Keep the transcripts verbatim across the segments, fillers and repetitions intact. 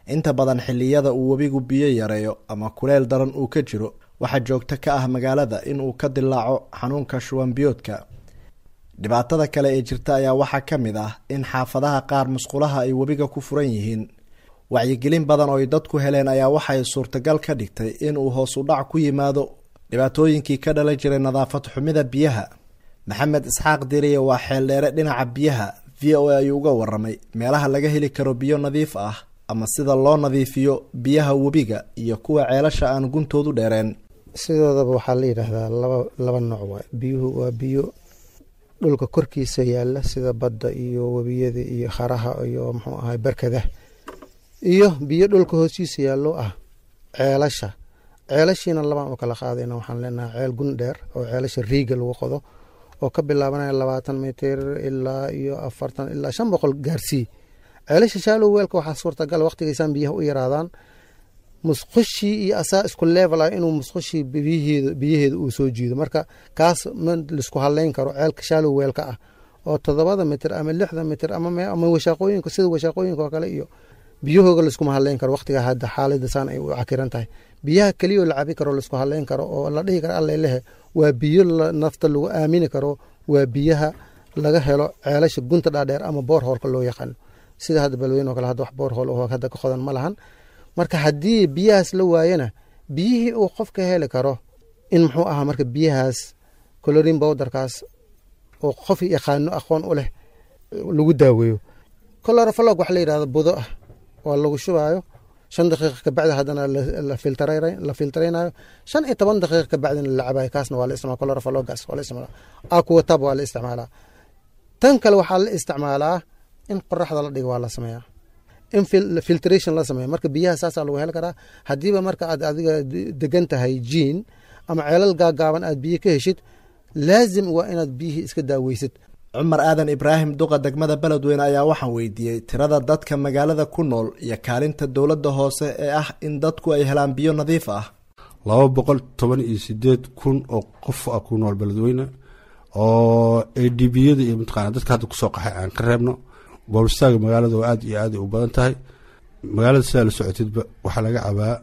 inta badan xilliyada uu webigu biyo yareeyo ama kuleel daran uu ka jiro waxaa joogto ka ah magaalada in uu ka dilaaco xanuunka shuban biyoodka. dhibaatada kale ee jirta ayaa waxaa ka mid ah in xaafadaha qaar musqulaha ay webiga ku furan yihiin. wacyigelin badan oo ay dadku heleen ayaa waxay suurtagal ka dhigtay in uu hoos u dhac ku yimaado dhibaatooyinkii ka dhalan jiray nadaafad xumida biyaha. maxamed isxaaq diriye waa xeeldheere dhinaca biyaha. v o a ayuu uga waramay meelaha laga heli karo biyo nadiif ah ama sida loo nadiifiyo biyaha webiga iyo kuwa ceelasha aan guntoodu dheereen. sidoodaba waxaa la yidhaahdaa laba laba nooc waay. biyuhu waa biyo dhulka korkiisa yaala sida badda iyo webiyada iyo kharaha iyo muxuu ahay barkada, iyo biyo dhulka hoostiisa yaallo ah ceelasha. ceelashiina labaan u kala qaadayna. waxaan leenahay ceel gun dheer oo ceelasha riiga lagu qodo oo ka bilaabanaya labaatan mitir ilaa iyo afartan ilaa shan boqol gaarsii. ceelasha shaalow weelka waxaa suurtagal waqtigaysaan biyaha u yaraadaan musqushii iyo asaa isku level ah inuu musqushii biyaheeda biyaheeda uu soo jiido. marka kaas ma laisku haleyn karo ceelka shaalow weelka ah oo toddobada mitir ama lixda mitir ama ama washaaqooyinka sida washaaqooyinka oo kale iyo biyahooga laiskuma haleyn karo waqtiga hadda xaaladda saan ay u cakiran tahay. biyaha keliya oo la cabi karo laisku haleyn karo oo la dhihi karo alle lehe waa biyo nafta lagu aamini karo, waa biyaha laga helo ceelasha gunta dhaadheer ama boorhoolka loo yaqaano. sida hadda balweyne oo kale hadda wax boorhool oo hadda ka qodan ma lahan. marka haddii biyahaas la waayana biyihii uu qofka heli karo in muxuu ahaa marka biyahaas colorin bowderkaas oo qof yaqaano aqoon u leh lagu daaweeyo. chlorofalog wax la yidhahdo budo ah waa lagu shubaayo shan daqiiqa kabacdi haddana la filtarayn la filtaraynayo shan iyo toban daqiiqa kabacdina la cabayo. kaasna waa la isticmaala chlorofalogas waa la isticmaala. aquatab waa la isticmaalaa. tan kale waxaa la isticmaalaa in qoraxda la dhigo waa la sameeyaa, in filtration la sameeya. marka biyaha saasaa lagu heli karaa. haddiiba marka aad adiga degan tahay jiin ama ceelal gaagaaban aad biyo ka heshid laazim waa inaad biyihii iska daaweysid. cumar aadan ibraahim duqa degmada beledweyne ayaa waxaan weydiiyey tirada dadka magaalada ku nool iyo kaalinta dowladda hoose ee ah in dadku ay helaan biyo nadiif ah. laba boqol toban iyo sideed kun oo qof ah ku nool beledweyne oo a d biyada iyo mataqaana dadka hadda kusoo qaxay aan ka reebno. boolistaaga magaalada oo aad iyo aad ay u badan tahay. magaalada sidaa la socotidba waxaa laga cabaa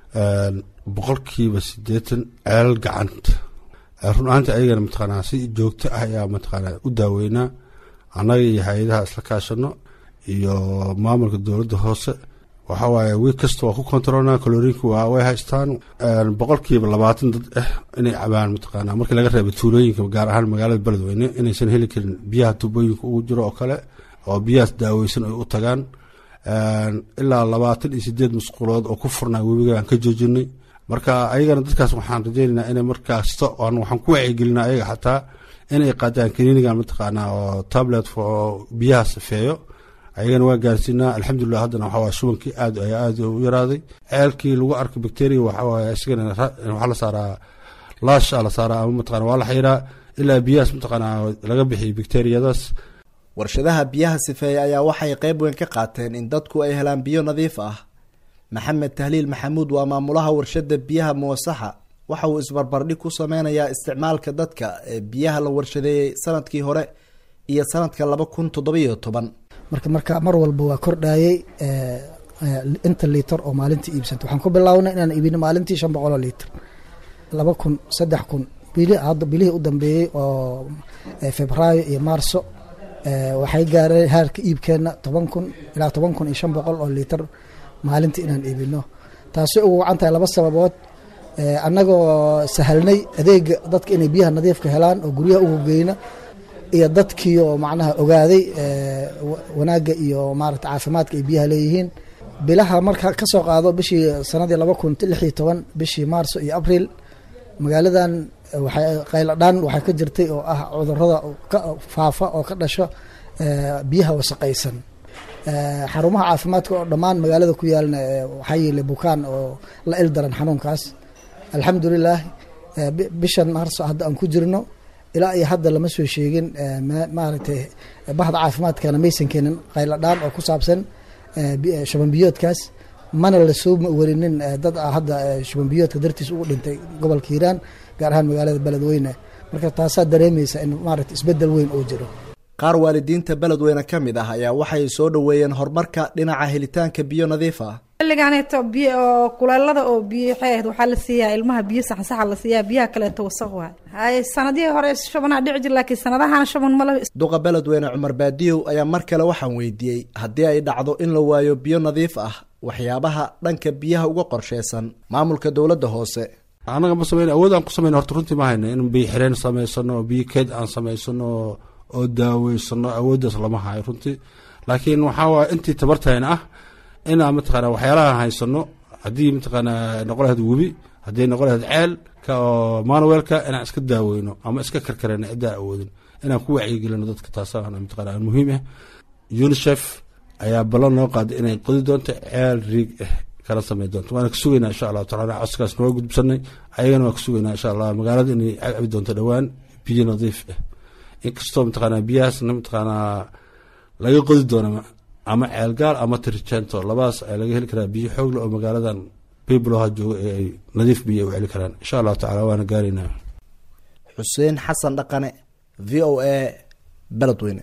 boqolkiiba siddeetan ceelal gacanta. run ahaantii ayagana mataqaanaa si joogto ah ayaa mataqaanaa u daaweynaa annaga iyo hay-adaha isla kaashano iyo maamulka dowladda hoose. waxaa waaye wiig kasta waa ku kontaroolnaa kaloriinka waa way haystaan. boqolkiiba labaatan dad ah inay cabaan mataqaanaa markii laga reeba tuulooyinka gaar ahaan magaalada beledweyne inaysan heli karin biyaha tubooyinka ugu jiro oo kale oo biyahaas daaweysan ay u tagaan. ilaa labaatan iyo sideed musqulood oo ku furnaa webiga aan ka joojinay. marka ayagana dadkaas waxaan rajaynaynaa inay markasta waxaan ku wacyigelinaa ayaga xataa inay qaadaan kaniinigan mataqaanaa oo tablet oo biyaha safeeyo. ayagana waa gaarsiinaa alxamdulilah. haddana waxaa waay shubankii aad ayaa aad u yaraaday. ceelkii lagu arkay bacteria waxaa waaye isagana waxaa la saaraa laasha la saaraa ama mataqana waa la xiraa ilaa biyahaas mataqaanaa laga bixiyo bacteriyadaas. warshadaha biyaha sifeeya ayaa waxay qayb weyn ka qaateen in dadku ay helaan biyo nadiif ah. maxamed tahliil maxamuud waa maamulaha warshada biyaha muwasaxa. waxa uu isbarbardhig ku sameynayaa isticmaalka dadka ee biyaha la warshadeeyey sanadkii hore iyo sanadka laba kun toddobiyo toban. marka marka mar walba waa kordhayay inta liitar oo maalintii iibsanta. waxaan ku bilaabnay inaan iibino maalintii shan boqol oo liitar. laba kun saddex kun bilihii u dambeeyey oo febraayo iyo maarso waxay gaareen heerka iibkeena toban kun ilaa toban kun iyo shan boqol oo liitar maalintii inaan iibino. taasi ugu wacan tahay laba sababood. annagoo sahalnay adeega dadka inay biyaha nadiifka helaan oo guryaha ugu geyna, iyo dadkii oo macnaha ogaaday wanaagga iyo maaragta caafimaadka ay biyaha leeyihiin. bilaha marka ka soo qaado bishii sanadii laba kun lix iyo toban bishii maarso iyo abriil magaaladan waxay qayladhaan waxay ka jirtay oo ah cudurrada ka faafa oo ka dhasho biyaha wasaqaysan. xarumaha caafimaadka oo dhammaan magaalada ku yaalna waxaa yeelay bukaan oo la ildaran xanuunkaas. alxamdulilah bishan maarso hadda aan ku jirno ilaa iyo hadda lama soo sheegin maaragtay bahda caafimaadkana maysan keenin qayladhaan oo ku saabsan shuban biyoodkaas. mana la soo warinin dad hadda shuban biyoodka dartiis ugu dhintay gobolka hiiraan gaar ahaan magaalada beledweyne. marka taasaa dareemaysa in maaragta isbedel weyn oo jiro. qaar waalidiinta beledweyne ka mid ah ayaa waxay soo dhoweeyeen horumarka dhinaca helitaanka biyo nadiif ah. xilligaaneeto biyo oo kuleelada oo biyo xeed waxaa la siiyaa ilmaha biyo sax sax la siiyaa biyaha kaleeto wasaq waay hay sanadihii hore shabana dhici jir laakiin sanadahan shaban ma la duqa beledweyne Cumar Baadiyow ayaa mar kale waxaan weydiiyey haddii ay dhacdo in la waayo biyo nadiif ah waxyaabaha dhanka biyaha uga qorsheysan maamulka dowladda hoose. anaga ma sameyn awood aan ku sameyn horta runtii ma hayno in biyo xireen sameysano biyo keed aan sameysano oo daaweysano awooddaas lama hayo runtii laakiin waxaa waa intii tabartayna ah inaan mataqaanaa waxyaalaha haysano haddii mataqaanaa noqon lahayd webi haddii noqon lahayd ceel ka oo manuelka inaan iska daaweyno ama iska karkareyno ciddaa awoodin inaan ku wacyigelino dadka taasaan mataqaanaa muhiim ah. UNICEF ayaa ballan noo qaaday inay qodi doonto ceel riig ah kala sameey doonto waana ka sugaynaa insha Allah taala codkaas noo gudbsanay ayagana waa ka sugaynaa insha Allah magaalada inay cabi doonto dhawaan biyo nadiif ah inkastoo mataqaanaa biyahaas mataqaanaa laga qodi doono ama ceel gaar ama tirjento labaas ay laga heli karaa biyo xoog leh oo magaaladan people ha joogo ay nadiif biyo u heli karaan insha Allah taala waana gaarinaa. Xuseen Xasan Dhaqane V O A Beledweyne.